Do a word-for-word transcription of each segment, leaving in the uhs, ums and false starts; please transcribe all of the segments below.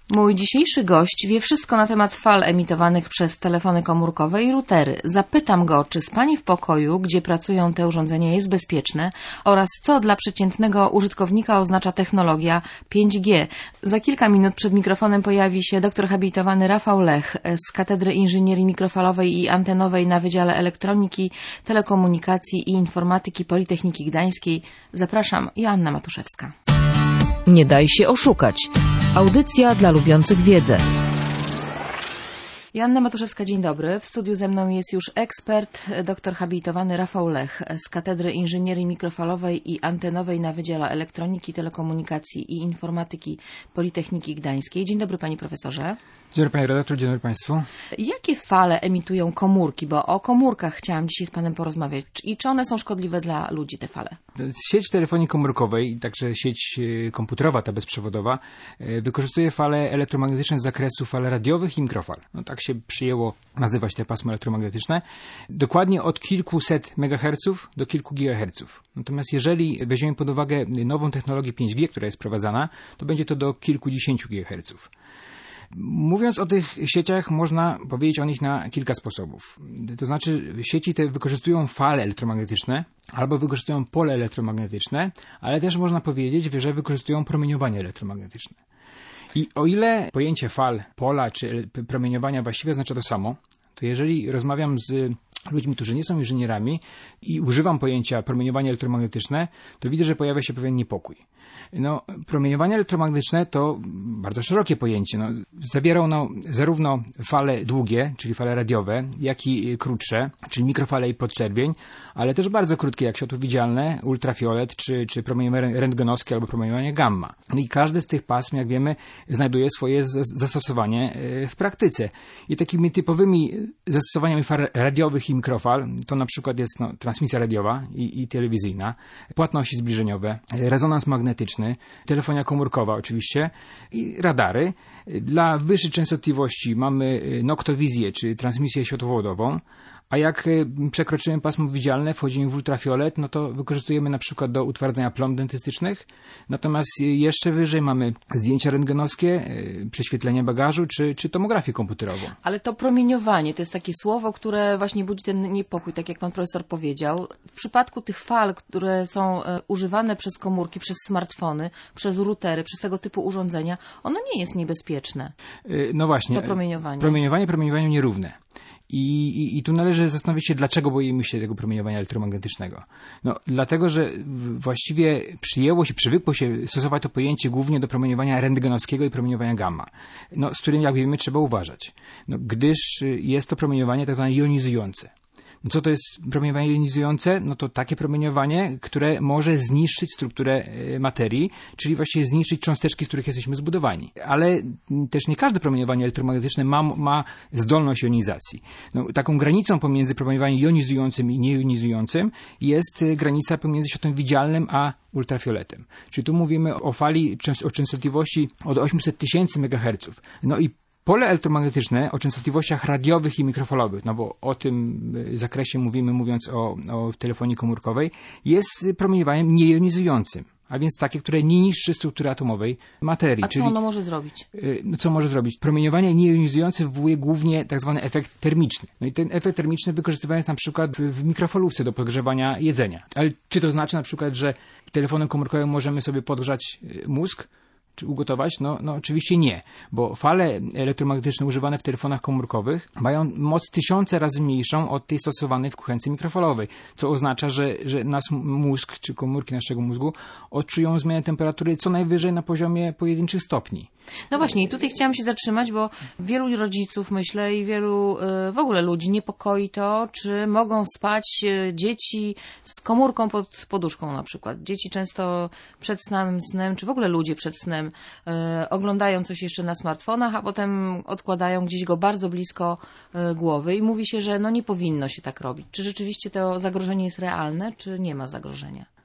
Mój dzisiejszy gość wie wszystko na temat fal emitowanych przez telefony komórkowe i routery. Zapytam go, czy spanie w pokoju, gdzie pracują te urządzenia, jest bezpieczne oraz co dla przeciętnego użytkownika oznacza technologia pięć G. Za kilka minut przed mikrofonem pojawi się doktor habilitowany Rafał Lech z Katedry Inżynierii Mikrofalowej i Antenowej na Wydziale Elektroniki, Telekomunikacji i Informatyki Politechniki Gdańskiej. Zapraszam, Joanna Matuszewska. Nie daj się oszukać. Audycja dla lubiących wiedzę. Joanna Matuszewska, dzień dobry. W studiu ze mną jest już ekspert, doktor habilitowany Rafał Lech z Katedry Inżynierii Mikrofalowej i Antenowej na Wydziale Elektroniki, Telekomunikacji i Informatyki Politechniki Gdańskiej. Dzień dobry, panie profesorze. Dzień dobry, panie redaktor, dzień dobry państwu. Jakie fale emitują komórki? Bo o komórkach chciałam dzisiaj z panem porozmawiać. I czy one są szkodliwe dla ludzi, te fale? Sieć telefonii komórkowej, także sieć komputerowa, ta bezprzewodowa, wykorzystuje fale elektromagnetyczne z zakresu fal radiowych i mikrofal. No, tak się przyjęło nazywać te pasma elektromagnetyczne. Dokładnie od kilkuset megaherców do kilku gigaherców. Natomiast jeżeli weźmiemy pod uwagę nową technologię pięć G, która jest wprowadzana, to będzie to do kilkudziesięciu gigaherców. Mówiąc o tych sieciach, można powiedzieć o nich na kilka sposobów. To znaczy, sieci te wykorzystują fale elektromagnetyczne albo wykorzystują pole elektromagnetyczne, ale też można powiedzieć, że wykorzystują promieniowanie elektromagnetyczne. I o ile pojęcie fal, pola czy promieniowania właściwie oznacza to samo, to jeżeli rozmawiam z ludźmi, którzy nie są inżynierami i używam pojęcia promieniowanie elektromagnetyczne, to widzę, że pojawia się pewien niepokój. No, promieniowanie elektromagnetyczne to bardzo szerokie pojęcie. No, zawiera ono zarówno fale długie, czyli fale radiowe, jak i krótsze, czyli mikrofale i podczerwień, ale też bardzo krótkie, jak światło widzialne, ultrafiolet, czy, czy promieniowanie rentgenowskie albo promieniowanie gamma. No i każdy z tych pasm, jak wiemy, znajduje swoje zastosowanie w praktyce. I takimi typowymi zastosowaniami fal radiowych i mikrofal to na przykład jest no, transmisja radiowa i, i telewizyjna, płatności zbliżeniowe, rezonans magnetyczny, telefonia komórkowa oczywiście i radary. Dla wyższej częstotliwości mamy noktowizję, czy transmisję światłowodową, a jak przekroczymy pasmo widzialne, wchodzimy w ultrafiolet, no to wykorzystujemy na przykład do utwardzania plomb dentystycznych. Natomiast jeszcze wyżej mamy zdjęcia rentgenowskie, prześwietlenie bagażu, czy, czy tomografię komputerową. Ale to promieniowanie to jest takie słowo, które właśnie budzi ten niepokój, tak jak pan profesor powiedział. W przypadku tych fal, które są używane przez komórki, przez smartfony, przez routery, przez tego typu urządzenia, ono nie jest niebezpieczne. No właśnie. To promieniowanie. Promieniowanie promieniowaniu nierówne. I, i, I tu należy zastanowić się, dlaczego boimy się tego promieniowania elektromagnetycznego. No, dlatego, że właściwie przyjęło się, przywykło się stosować to pojęcie głównie do promieniowania rentgenowskiego i promieniowania gamma, no, z którym, jak wiemy, trzeba uważać, no, gdyż jest to promieniowanie tak zwane jonizujące. No co to jest promieniowanie jonizujące? No to takie promieniowanie, które może zniszczyć strukturę materii, czyli właściwie zniszczyć cząsteczki, z których jesteśmy zbudowani. Ale też nie każde promieniowanie elektromagnetyczne ma, ma zdolność jonizacji. No, taką granicą pomiędzy promieniowaniem jonizującym i niejonizującym jest granica pomiędzy światłem widzialnym a ultrafioletem. Czyli tu mówimy o fali, o częstotliwości od osiemset tysięcy megaherców. No i pole elektromagnetyczne o częstotliwościach radiowych i mikrofalowych, no bo o tym zakresie mówimy, mówiąc o, o telefonii komórkowej, jest promieniowaniem niejonizującym, a więc takie, które nie niszczy struktury atomowej materii. A co czyli, ono może zrobić? No co może zrobić? Promieniowanie niejonizujące wywołuje głównie tak zwany efekt termiczny. No i ten efekt termiczny wykorzystywany jest na przykład w, w mikrofalówce do podgrzewania jedzenia. Ale czy to znaczy na przykład, że telefonem komórkowym możemy sobie podgrzać mózg? Czy ugotować? No, no oczywiście nie, bo fale elektromagnetyczne używane w telefonach komórkowych mają moc tysiące razy mniejszą od tej stosowanej w kuchence mikrofalowej, co oznacza, że, że nasz mózg, czy komórki naszego mózgu odczują zmianę temperatury co najwyżej na poziomie pojedynczych stopni. No właśnie, i tutaj chciałam się zatrzymać, bo wielu rodziców, myślę, i wielu w ogóle ludzi niepokoi to, czy mogą spać dzieci z komórką pod poduszką na przykład. Dzieci często przed samym snem, czy w ogóle ludzie przed snem e, oglądają coś jeszcze na smartfonach, a potem odkładają gdzieś go bardzo blisko e, głowy i mówi się, że no nie powinno się tak robić. Czy rzeczywiście to zagrożenie jest realne, czy nie ma zagrożenia?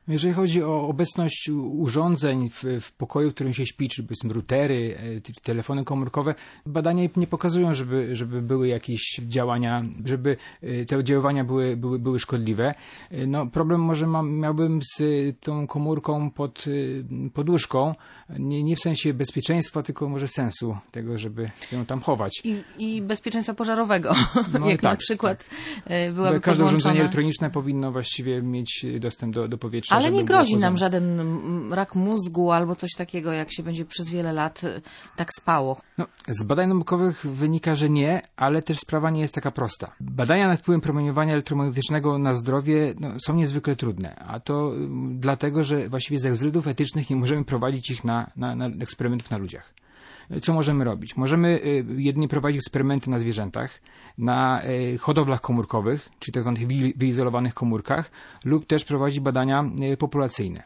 Jeżeli chodzi o obecność urządzeń w, w pokoju, w którym się śpi, czy powiedzmy routery, telefony komórkowe, badania nie pokazują, żeby, żeby były jakieś działania, żeby te oddziaływania były, były, były szkodliwe. No, problem może ma, miałbym z tą komórką pod poduszką, nie, nie w sensie bezpieczeństwa, tylko może sensu tego, żeby ją tam chować. I, i bezpieczeństwa pożarowego, no jak tak, na przykład tak. byłaby Każde urządzenie elektroniczne powinno właściwie mieć dostęp do, do powietrza. Ale nie grozi nam żaden rak mózgu albo coś takiego, jak się będzie przez wiele lat tak spało. No, z badań naukowych wynika, że nie, ale też sprawa nie jest taka prosta. Badania nad wpływem promieniowania elektromagnetycznego na zdrowie no, są niezwykle trudne, a to dlatego, że właściwie ze względów etycznych nie możemy prowadzić ich na, na, na eksperymentów na ludziach. Co możemy robić? Możemy jedynie prowadzić eksperymenty na zwierzętach, na hodowlach komórkowych, czyli tak zwanych wyizolowanych komórkach, lub też prowadzić badania populacyjne.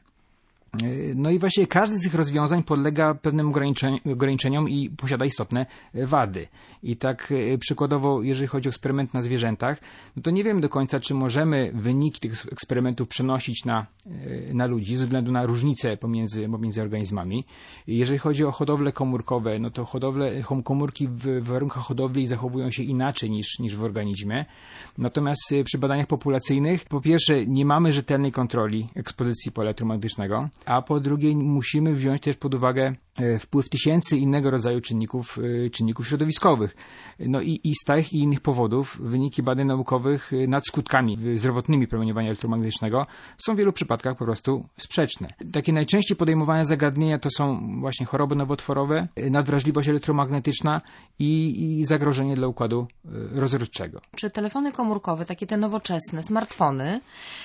No i właśnie każdy z tych rozwiązań podlega pewnym ograniczeniom i posiada istotne wady. I tak przykładowo, jeżeli chodzi o eksperyment na zwierzętach, no to nie wiemy do końca, czy możemy wyniki tych eksperymentów przenosić na, na ludzi ze względu na różnice pomiędzy, pomiędzy organizmami. Jeżeli chodzi o hodowle komórkowe, no to hodowle, komórki w warunkach hodowli zachowują się inaczej niż, niż w organizmie. Natomiast przy badaniach populacyjnych, po pierwsze, nie mamy rzetelnej kontroli ekspozycji pola elektromagnetycznego, a po drugie musimy wziąć też pod uwagę wpływ tysięcy innego rodzaju czynników, czynników środowiskowych. No i, i z tych i innych powodów wyniki badań naukowych nad skutkami zdrowotnymi promieniowania elektromagnetycznego są w wielu przypadkach po prostu sprzeczne. Takie najczęściej podejmowane zagadnienia to są właśnie choroby nowotworowe, nadwrażliwość elektromagnetyczna i, i zagrożenie dla układu rozrodczego. Czy telefony komórkowe, takie te nowoczesne, smartfony,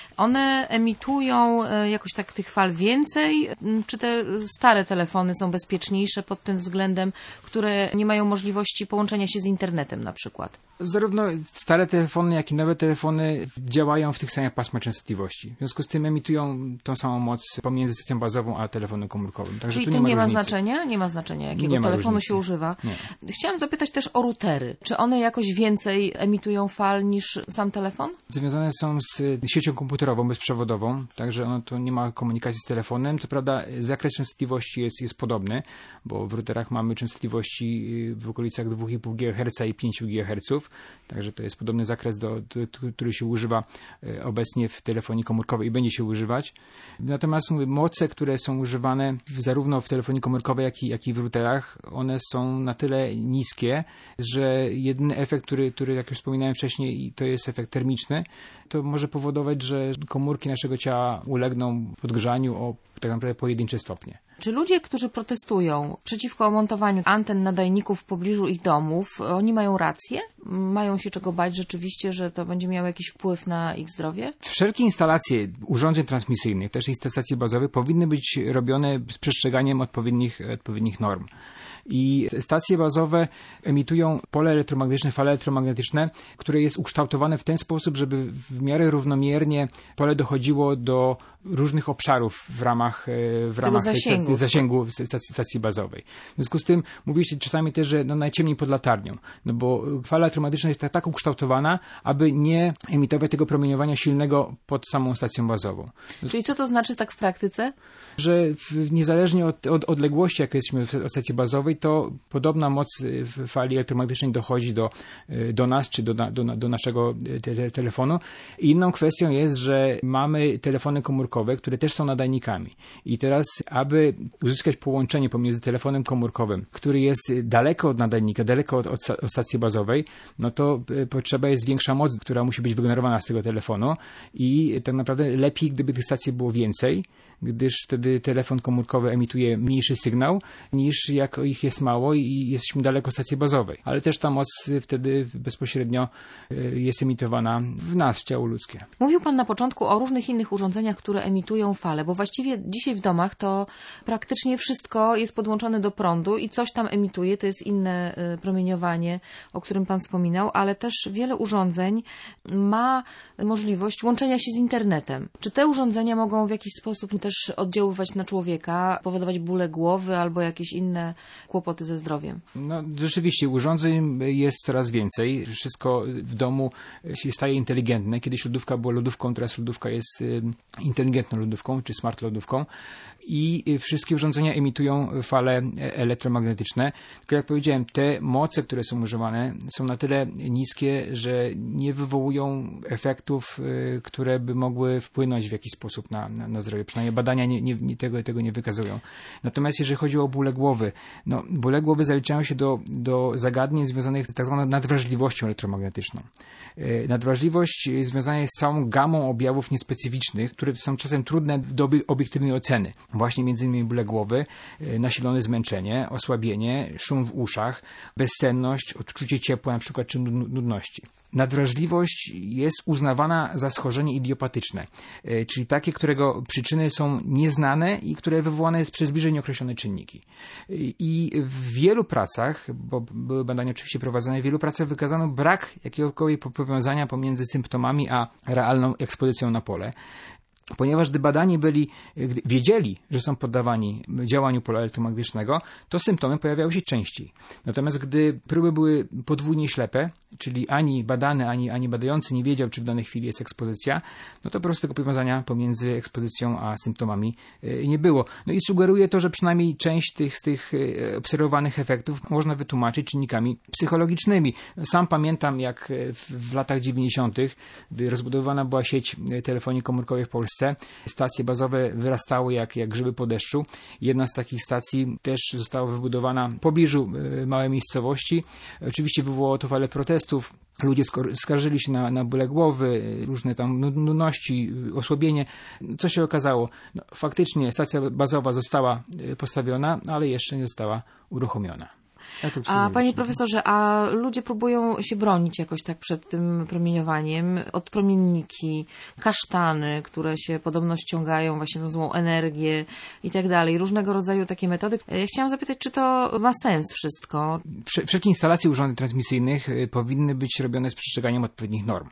one emitują jakoś tak tych fal więcej? Czy te stare telefony są bezpieczniejsze pod tym względem, które nie mają możliwości połączenia się z internetem na przykład? Zarówno stare telefony, jak i nowe telefony działają w tych samych pasmach częstotliwości. W związku z tym emitują tą samą moc pomiędzy stacją bazową a telefonem komórkowym. Także Czyli tu to nie ma nie ma różnicy. znaczenia? Nie ma znaczenia, jakiego nie ma telefonu różnicy. się używa. Nie. Chciałam zapytać też o routery. Czy one jakoś więcej emitują fal niż sam telefon? Związane są z siecią komputerową bezprzewodową, także ono tu nie ma komunikacji z telefonem. Co prawda zakres częstotliwości jest, jest podobny, bo w routerach mamy częstotliwości w okolicach dwa i pół gigaherca i pięć gigaherców, także to jest podobny zakres, do, do, który się używa obecnie w telefonii komórkowej i będzie się używać. Natomiast moce, które są używane zarówno w telefonii komórkowej, jak i, jak i w routerach, one są na tyle niskie, że jedyny efekt, który, który jak już wspominałem wcześniej, to jest efekt termiczny, to może powodować, że komórki naszego ciała ulegną podgrzaniu o tak naprawdę pojedyncze stopnie. Czy ludzie, którzy protestują przeciwko montowaniu anten nadajników w pobliżu ich domów, oni mają rację? Mają się czego bać rzeczywiście, że to będzie miało jakiś wpływ na ich zdrowie? Wszelkie instalacje urządzeń transmisyjnych, też i stacji bazowych, powinny być robione z przestrzeganiem odpowiednich, odpowiednich norm. I stacje bazowe emitują pole elektromagnetyczne, fale elektromagnetyczne, które jest ukształtowane w ten sposób, żeby w miarę równomiernie pole dochodziło do różnych obszarów w ramach, w ramach tej zasięgu, stacji, zasięgu stacji, stacji bazowej. W związku z tym mówi się czasami też, że no najciemniej pod latarnią, no bo fala elektromagnetyczna jest tak, tak ukształtowana, aby nie emitować tego promieniowania silnego pod samą stacją bazową. Czyli co to znaczy tak w praktyce? Że w, niezależnie od, od odległości, jakie jesteśmy od stacji bazowej, to podobna moc fali elektromagnetycznej dochodzi do, do nas, czy do, do, do naszego te, te telefonu. I inną kwestią jest, że mamy telefony komórkowe, które też są nadajnikami. I teraz, aby uzyskać połączenie pomiędzy telefonem komórkowym, który jest daleko od nadajnika, daleko od, od, od stacji bazowej, no to potrzeba jest większa moc, która musi być wygenerowana z tego telefonu i tak naprawdę lepiej, gdyby tych stacji było więcej, gdyż wtedy telefon komórkowy emituje mniejszy sygnał, niż jak ich jest mało i jesteśmy daleko od stacji bazowej. Ale też ta moc wtedy bezpośrednio jest emitowana w nas, w ciało ludzkie. Mówił Pan na początku o różnych innych urządzeniach, które emitują fale, bo właściwie dzisiaj w domach to praktycznie wszystko jest podłączone do prądu i coś tam emituje, to jest inne promieniowanie, o którym Pan wspominał, ale też wiele urządzeń ma możliwość łączenia się z internetem. Czy te urządzenia mogą w jakiś sposób też oddziaływać na człowieka, powodować bóle głowy albo jakieś inne kłopoty ze zdrowiem. No rzeczywiście, urządzeń jest coraz więcej. Wszystko w domu się staje inteligentne. Kiedyś lodówka była lodówką, teraz lodówka jest inteligentną lodówką, czy smart lodówką. I wszystkie urządzenia emitują fale elektromagnetyczne. Tylko jak powiedziałem, te moce, które są używane, są na tyle niskie, że nie wywołują efektów, które by mogły wpłynąć w jakiś sposób na, na, na zdrowie. Przynajmniej badania nie, nie, tego, tego nie wykazują. Natomiast jeżeli chodzi o bóle głowy, no, bóle głowy zaliczają się do, do zagadnień związanych z tak zwaną nadwrażliwością elektromagnetyczną. Nadwrażliwość związana jest z całą gamą objawów niespecyficznych, które są czasem trudne do obiektywnej oceny. Właśnie między innymi bóle głowy, nasilone zmęczenie, osłabienie, szum w uszach, bezsenność, odczucie ciepła na przykład czy nudności. Nadwrażliwość jest uznawana za schorzenie idiopatyczne, czyli takie, którego przyczyny są nieznane i które wywołane jest przez bliżej nieokreślone czynniki. I w wielu pracach, bo były badania oczywiście prowadzone, w wielu pracach wykazano brak jakiegokolwiek powiązania pomiędzy symptomami a realną ekspozycją na pole. Ponieważ gdy badani byli, gdy wiedzieli, że są poddawani działaniu pola elektromagnetycznego, to symptomy pojawiały się częściej. Natomiast gdy próby były podwójnie ślepe, czyli ani badany, ani, ani badający nie wiedział, czy w danej chwili jest ekspozycja, no to po prostu tego powiązania pomiędzy ekspozycją a symptomami nie było. No i sugeruje to, że przynajmniej część tych, z tych obserwowanych efektów można wytłumaczyć czynnikami psychologicznymi. Sam pamiętam, jak w, w latach dziewięćdziesiątych, gdy rozbudowana była sieć telefonii komórkowej w Polsce, stacje bazowe wyrastały jak, jak grzyby po deszczu. Jedna z takich stacji też została wybudowana w pobliżu małej miejscowości. Oczywiście wywołało to falę protestów. Ludzie skarżyli się na, na bóle głowy, różne tam nudności, osłabienie. Co się okazało? No, faktycznie stacja bazowa została postawiona, ale jeszcze nie została uruchomiona. A panie profesorze, a ludzie próbują się bronić jakoś tak przed tym promieniowaniem? Odpromienniki, kasztany, które się podobno ściągają właśnie tą złą energię i tak dalej. Różnego rodzaju takie metody. Ja chciałam zapytać, czy to ma sens wszystko? Wszelkie instalacje urządzeń transmisyjnych powinny być robione z przestrzeganiem odpowiednich norm.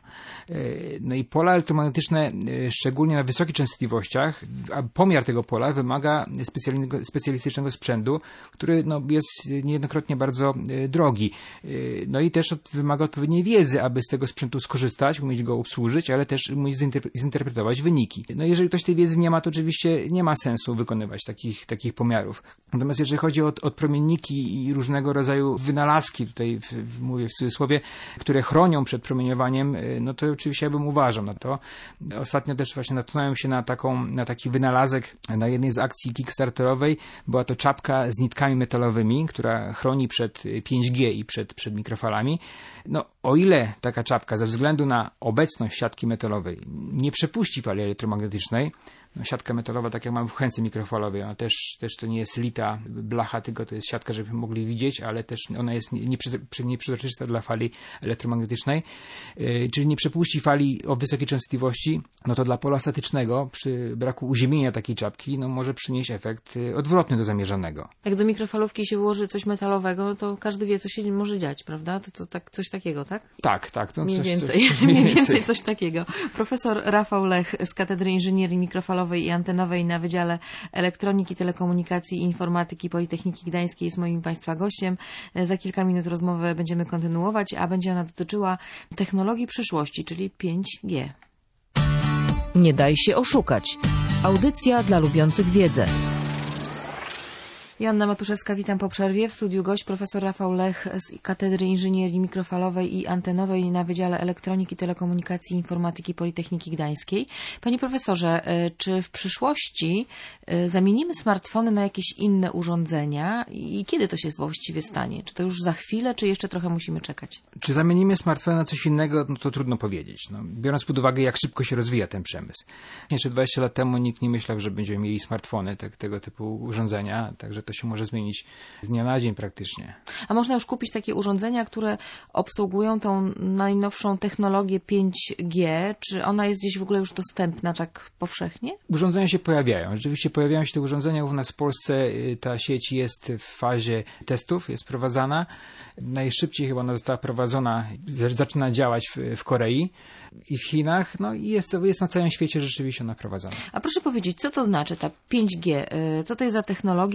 No i pola elektromagnetyczne, szczególnie na wysokich częstotliwościach, a pomiar tego pola wymaga specjalistycznego sprzętu, który no, jest niejednokrotnie bardzo drogi. No i też wymaga odpowiedniej wiedzy, aby z tego sprzętu skorzystać, umieć go obsłużyć, ale też umieć zinterpretować wyniki. No jeżeli ktoś tej wiedzy nie ma, to oczywiście nie ma sensu wykonywać takich, takich pomiarów. Natomiast jeżeli chodzi o odpromienniki i różnego rodzaju wynalazki, tutaj mówię w cudzysłowie, które chronią przed promieniowaniem, no to oczywiście ja bym uważał na to. Ostatnio też właśnie natknąłem się na, taką, na taki wynalazek na jednej z akcji kickstarterowej. Była to czapka z nitkami metalowymi, która chroni przed pięć G i przed, przed mikrofalami. No, o ile taka czapka ze względu na obecność siatki metalowej nie przepuści fali elektromagnetycznej, no, siatka metalowa, tak jak mam w chęce mikrofalowej, ona też, też to nie jest lita blacha, tylko to jest siatka, żebyśmy mogli widzieć, ale też ona jest nieprzezroczysta dla fali elektromagnetycznej, yy, czyli nie przepuści fali o wysokiej częstotliwości, no to dla pola statycznego przy braku uziemienia takiej czapki no, może przynieść efekt odwrotny do zamierzonego. Jak do mikrofalówki się włoży coś metalowego, no to każdy wie, co się może dziać, prawda? To, to tak, coś takiego, tak? Tak, tak. To mniej coś, więcej, coś, coś, mniej więcej coś takiego. Profesor Rafał Lech z Katedry Inżynierii Mikrofalowej i Antenowej na Wydziale Elektroniki, Telekomunikacji i Informatyki Politechniki Gdańskiej jest moim Państwa gościem. Za kilka minut rozmowę będziemy kontynuować, a będzie ona dotyczyła technologii przyszłości, czyli pięć G. Nie daj się oszukać. Audycja dla lubiących wiedzę. Joanna Matuszewska, witam po przerwie. W studiu gość profesor Rafał Lech z Katedry Inżynierii Mikrofalowej i Antenowej na Wydziale Elektroniki, Telekomunikacji i Informatyki Politechniki Gdańskiej. Panie profesorze, czy w przyszłości zamienimy smartfony na jakieś inne urządzenia i kiedy to się właściwie stanie? Czy to już za chwilę, czy jeszcze trochę musimy czekać? Czy zamienimy smartfony na coś innego, no to trudno powiedzieć. No, biorąc pod uwagę, jak szybko się rozwija ten przemysł. Jeszcze dwadzieścia lat temu nikt nie myślał, że będziemy mieli smartfony, te, tego typu urządzenia, także to się może zmienić z dnia na dzień praktycznie. A można już kupić takie urządzenia, które obsługują tą najnowszą technologię pięć G? Czy ona jest gdzieś w ogóle już dostępna tak powszechnie? Urządzenia się pojawiają. Rzeczywiście pojawiają się te urządzenia. U nas w Polsce ta sieć jest w fazie testów, jest prowadzana. Najszybciej chyba ona została prowadzona, zaczyna działać w, w Korei i w Chinach. No i jest, jest na całym świecie rzeczywiście ona prowadzona. A proszę powiedzieć, co to znaczy ta pięć G? Co to jest za technologia i czy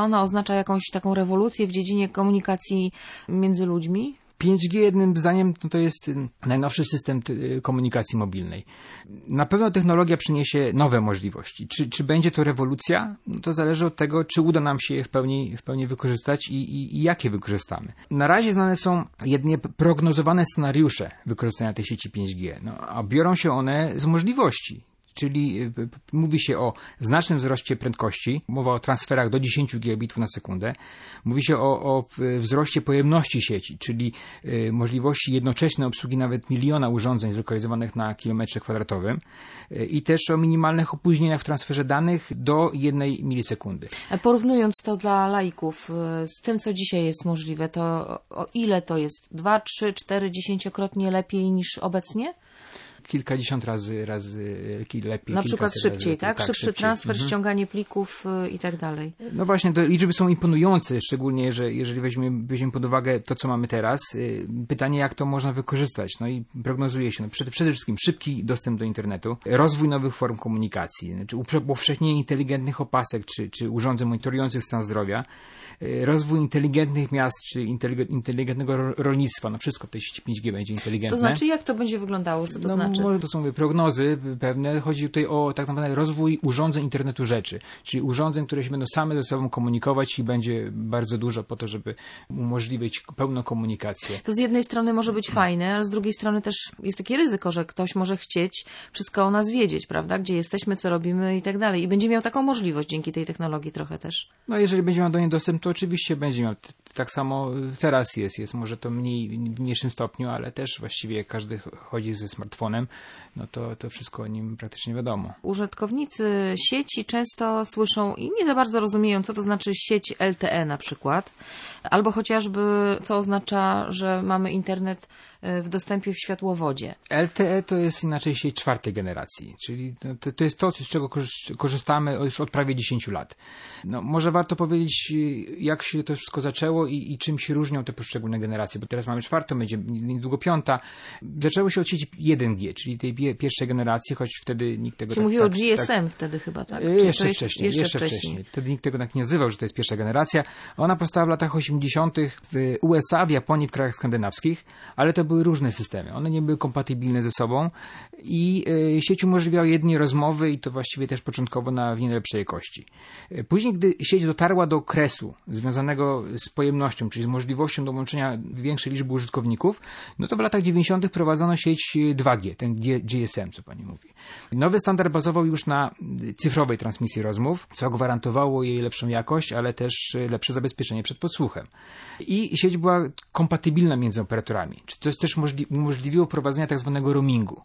ona oznacza jakąś taką rewolucję w dziedzinie komunikacji między ludźmi? pięć G jednym zdaniem no to jest najnowszy system komunikacji mobilnej. Na pewno technologia przyniesie nowe możliwości. Czy, czy będzie to rewolucja? No to zależy od tego, czy uda nam się je w pełni, w pełni wykorzystać i, i, i jak je wykorzystamy. Na razie znane są jedynie prognozowane scenariusze wykorzystania tej sieci pięć G, no, a biorą się one z możliwości. Czyli mówi się o znacznym wzroście prędkości, mowa o transferach do dziesięć gigabitów na sekundę. Mówi się o, o wzroście pojemności sieci, czyli możliwości jednoczesnej obsługi nawet miliona urządzeń zlokalizowanych na kilometrze kwadratowym i też o minimalnych opóźnieniach w transferze danych do jednej milisekundy. Porównując to dla laików z tym, co dzisiaj jest możliwe, to o ile to jest? Dwa, trzy, cztery, dziesięciokrotnie lepiej niż obecnie? Kilkadziesiąt razy, razy lepiej. Na przykład szybciej, razy, tak? tak? Szybszy Szybciej. transfer, Mhm. ściąganie plików y, i tak dalej. No właśnie, te liczby są imponujące, szczególnie, że jeżeli weźmiemy, weźmiemy pod uwagę to, co mamy teraz. Pytanie, jak to można wykorzystać? No i prognozuje się no, przede, przede wszystkim szybki dostęp do internetu, rozwój nowych form komunikacji, znaczy upowszechnienie inteligentnych opasek czy, czy urządzeń monitorujących stan zdrowia, rozwój inteligentnych miast czy inteligentnego rolnictwa. No wszystko w tej sieci pięć G będzie inteligentne. To znaczy, jak to będzie wyglądało? Co to no, znaczy? Może to są mówię, prognozy pewne. Chodzi tutaj o tak naprawdę rozwój urządzeń internetu rzeczy, czyli urządzeń, które się będą same ze sobą komunikować i będzie bardzo dużo po to, żeby umożliwić pełną komunikację. To z jednej strony może być fajne, ale z drugiej strony też jest takie ryzyko, że ktoś może chcieć wszystko o nas wiedzieć, prawda? Gdzie jesteśmy, co robimy i tak dalej. I będzie miał taką możliwość dzięki tej technologii trochę też. No jeżeli będzie miał do niej dostęp, to oczywiście będzie miał. Tak samo teraz jest. Jest może to mniej, w mniejszym stopniu, ale też właściwie każdy chodzi ze smartfonem, no to, to wszystko o nim praktycznie wiadomo. Użytkownicy sieci często słyszą i nie za bardzo rozumieją, co to znaczy sieć L T E na przykład, albo chociażby co oznacza, że mamy internet w dostępie w światłowodzie. L T E to jest inaczej sieć czwartej generacji, czyli to, to jest to, z czego korzystamy już od prawie dziesięciu lat. No, może warto powiedzieć, jak się to wszystko zaczęło i, i czym się różnią te poszczególne generacje, bo teraz mamy czwartą, będzie niedługo piąta. Zaczęło się od sieci jeden G, czyli tej pierwszej generacji, choć wtedy nikt tego... Czy tak, mówiło o tak, G S M tak, wtedy chyba, tak? Jeszcze, jest, wcześniej, jeszcze, jeszcze wcześniej. wcześniej. Wtedy nikt tego tak nie nazywał, że to jest pierwsza generacja. Ona powstała w latach osiemdziesiątych w U S A, w Japonii, w krajach skandynawskich, ale to były różne systemy. One nie były kompatybilne ze sobą i y, sieć umożliwiała jedynie rozmowy i to właściwie też początkowo na w nie najlepszej jakości. Y, później, gdy sieć dotarła do kresu związanego z pojemnością, czyli z możliwością dołączenia większej liczby użytkowników, no to w latach dziewięćdziesiątych prowadzono sieć dwa G, ten G S M, co pani mówi. Nowy standard bazował już na cyfrowej transmisji rozmów, co gwarantowało jej lepszą jakość, ale też lepsze zabezpieczenie przed podsłuchem. I sieć była kompatybilna między operatorami, co też umożliwiło prowadzenie tak zwanego roamingu.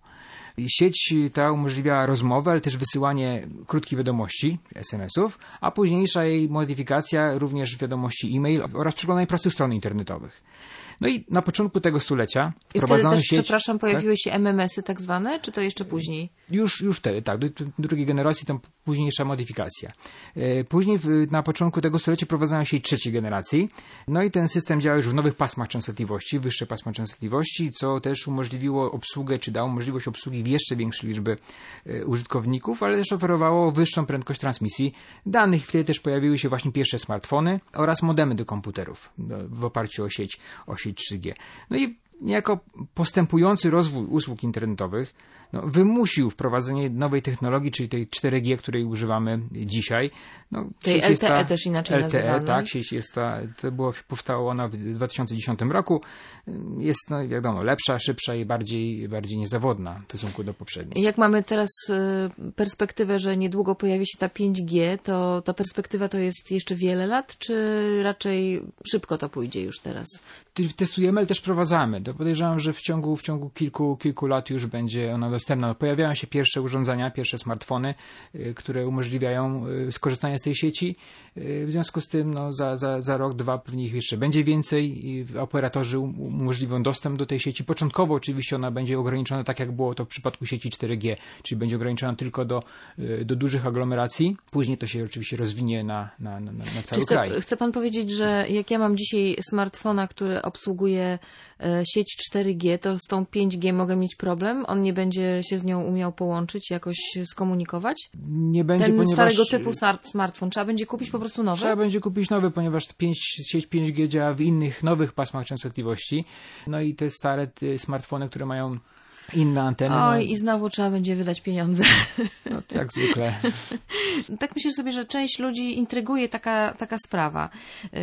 Sieć ta umożliwiała rozmowę, ale też wysyłanie krótkich wiadomości, es em esów, a późniejsza jej modyfikacja również wiadomości e-mail oraz przeglądanie prostych stron internetowych. No i na początku tego stulecia I prowadzono wtedy też, sieć... przepraszam, pojawiły tak? się em em esy tak zwane, czy to jeszcze później? Już, już wtedy, tak. Do drugiej generacji tam późniejsza modyfikacja. Później w, na początku tego stulecia prowadzono sieć trzeciej generacji. No i ten system działa już w nowych pasmach częstotliwości, wyższe pasma częstotliwości, co też umożliwiło obsługę, czy dało możliwość obsługi w jeszcze większej liczby użytkowników, ale też oferowało wyższą prędkość transmisji danych. Wtedy też pojawiły się właśnie pierwsze smartfony oraz modemy do komputerów w oparciu o sieć, o sieć trzy G. No i niejako postępujący rozwój usług internetowych no, wymusił wprowadzenie nowej technologii, czyli tej cztery G, której używamy dzisiaj. No, tej L T E ta, też inaczej L T E, nazywana. tak, sieć jest ta, to było, powstała ona w dwa tysiące dziesiątym roku. Jest, no wiadomo, lepsza, szybsza i bardziej, bardziej niezawodna w stosunku do poprzedniej. Jak mamy teraz y, perspektywę, że niedługo pojawi się ta pięć G, to ta perspektywa to jest jeszcze wiele lat, czy raczej szybko to pójdzie już teraz? Testujemy, ale też prowadzamy. To podejrzewam, że w ciągu, w ciągu kilku, kilku lat już będzie ona dostępna. Pojawiają się pierwsze urządzenia, pierwsze smartfony, y, które umożliwiają y, skorzystanie z tej sieci. Y, w związku z tym no, za, za, za rok, dwa pewnie ich jeszcze będzie więcej i operatorzy umożliwią dostęp do tej sieci. Początkowo oczywiście ona będzie ograniczona tak, jak było to w przypadku sieci cztery G, czyli będzie ograniczona tylko do, y, do dużych aglomeracji. Później to się oczywiście rozwinie na, na, na, na cały chce, kraj. Chce pan powiedzieć, że jak ja mam dzisiaj smartfona, który obsługuje sieć sieć cztery G, to z tą pięć G mogę mieć problem? On nie będzie się z nią umiał połączyć, jakoś skomunikować? Nie będzie, Ten ponieważ... starego typu smartfon, trzeba będzie kupić po prostu nowy? Trzeba będzie kupić nowy, ponieważ pięć, sieć pięć G działa w innych, nowych pasmach częstotliwości. No i te stare te smartfony, które mają inne anteny. Oj, no, i znowu trzeba będzie wydać pieniądze. No, jak zwykle. Tak myślę sobie, że część ludzi intryguje taka, taka sprawa.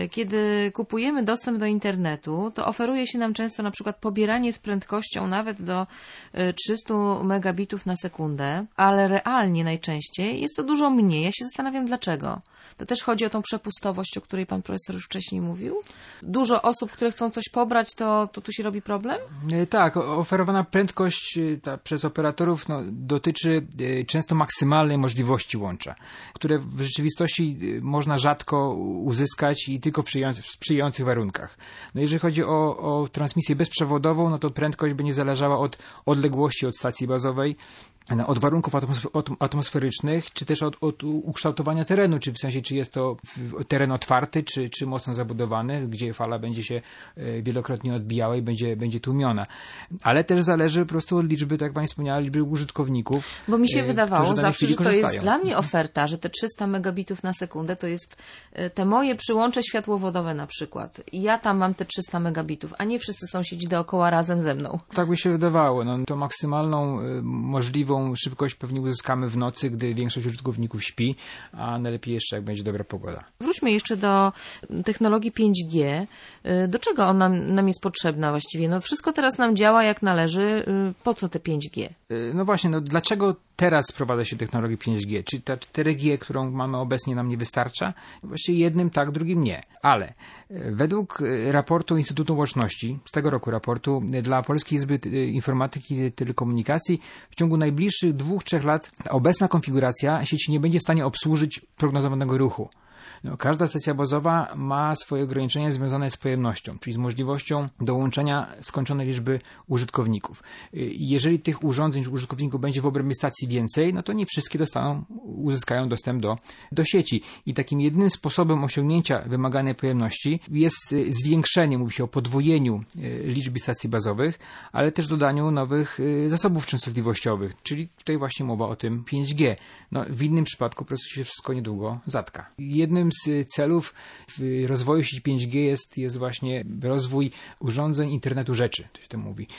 Kiedy kupujemy dostęp do internetu, to oferuje się nam często na przykład pobieranie z prędkością nawet do trzysta megabitów na sekundę, ale realnie najczęściej jest to dużo mniej. Ja się zastanawiam dlaczego. To też chodzi o tą przepustowość, o której pan profesor już wcześniej mówił? Dużo osób, które chcą coś pobrać, to, to tu się robi problem? Tak, oferowana prędkość ta, przez operatorów no, dotyczy często maksymalnej możliwości łącza, które w rzeczywistości można rzadko uzyskać i tylko w sprzyjających warunkach. No, jeżeli chodzi o, o transmisję bezprzewodową, no to prędkość będzie zależała od odległości od stacji bazowej, od warunków atmosferycznych, czy też od, od ukształtowania terenu, czy w sensie, czy jest to teren otwarty, czy, czy mocno zabudowany, gdzie fala będzie się wielokrotnie odbijała i będzie, będzie tłumiona. Ale też zależy po prostu od liczby, tak jak pani wspomniała, liczby użytkowników. Bo mi się wydawało zawsze, że to korzystają. jest dla mnie oferta, że te trzysta megabitów na sekundę to jest te moje przyłącze światłowodowe na przykład. I ja tam mam te trzysta megabitów, a nie wszyscy sąsiedzi dookoła razem ze mną. Tak by się wydawało. No, to maksymalną możliwą szybkość pewnie uzyskamy w nocy, gdy większość użytkowników śpi, a najlepiej jeszcze jak będzie dobra pogoda. Wróćmy jeszcze do technologii pięć G. Do czego ona nam jest potrzebna właściwie? No wszystko teraz nam działa jak należy. Po co te pięć G? No właśnie, no dlaczego teraz wprowadza się technologię pięć G? Czy ta cztery G, którą mamy obecnie, nam nie wystarcza? Właściwie jednym tak, drugim nie. Ale według raportu Instytutu Łączności, z tego roku raportu, dla Polskiej Izby Informatyki i Telekomunikacji w ciągu najbliższych dwóch, trzech lat obecna konfiguracja sieci nie będzie w stanie obsłużyć prognozowanego ruchu. No, każda stacja bazowa ma swoje ograniczenia związane z pojemnością, czyli z możliwością dołączenia skończonej liczby użytkowników. Jeżeli tych urządzeń czy użytkowników będzie w obrębie stacji więcej, no to nie wszystkie dostaną, uzyskają dostęp do, do sieci. I takim jedynym sposobem osiągnięcia wymaganej pojemności jest zwiększenie, mówi się o podwojeniu liczby stacji bazowych, ale też dodaniu nowych zasobów częstotliwościowych, czyli tutaj właśnie mowa o tym pięć G. No, w innym przypadku po prostu się wszystko niedługo zatka. Jednym z celów w rozwoju sieci pięć G jest, jest właśnie rozwój urządzeń internetu rzeczy, to się to mówi,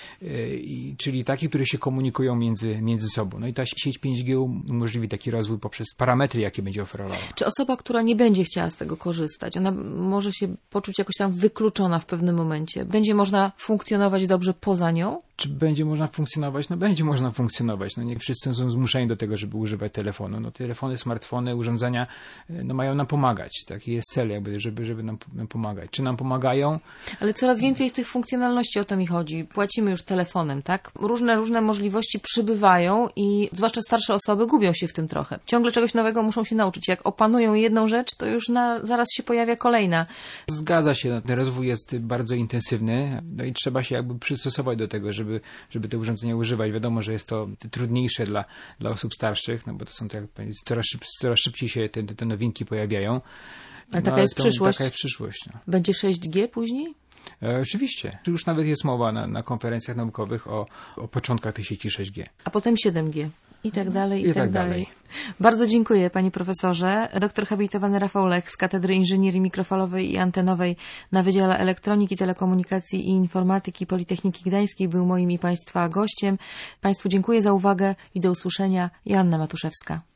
I, czyli takich, które się komunikują między, między sobą. No i ta sieć pięć G umożliwi taki rozwój poprzez parametry, jakie będzie oferowała. Czy osoba, która nie będzie chciała z tego korzystać, ona może się poczuć jakoś tam wykluczona w pewnym momencie? Będzie można funkcjonować dobrze poza nią? Czy będzie można funkcjonować? No będzie można funkcjonować. No nie wszyscy są zmuszeni do tego, żeby używać telefonu. No telefony, smartfony, urządzenia no mają nam pomagać. Taki jest cel, jakby, żeby, żeby nam pomagać. Czy nam pomagają? Ale coraz więcej jest tych funkcjonalności, o to mi chodzi. Płacimy już telefonem, tak? Różne, różne możliwości przybywają i zwłaszcza starsze osoby gubią się w tym trochę. Ciągle czegoś nowego muszą się nauczyć. Jak opanują jedną rzecz, to już na, zaraz się pojawia kolejna. Zgadza się. Ten rozwój jest bardzo intensywny. No i trzeba się jakby przystosować do tego, żeby Żeby, żeby te urządzenia używać. Wiadomo, że jest to trudniejsze dla, dla osób starszych, no bo to są, tak jak powiedzieć, coraz, szyb, coraz szybciej się te, te nowinki pojawiają. A taka no, jest to, przyszłość? Taka jest przyszłość. No. Będzie sześć G później? E, oczywiście. Już nawet jest mowa na, na konferencjach naukowych o, o początkach tej sieci sześć G. A potem siedem G. I tak dalej, i, I tak, tak dalej. dalej. Bardzo dziękuję, panie profesorze. Doktor habilitowany Rafał Lech z Katedry Inżynierii Mikrofalowej i Antenowej na Wydziale Elektroniki, Telekomunikacji i Informatyki Politechniki Gdańskiej był moim i państwa gościem. Państwu dziękuję za uwagę i do usłyszenia. Joanna Matuszewska.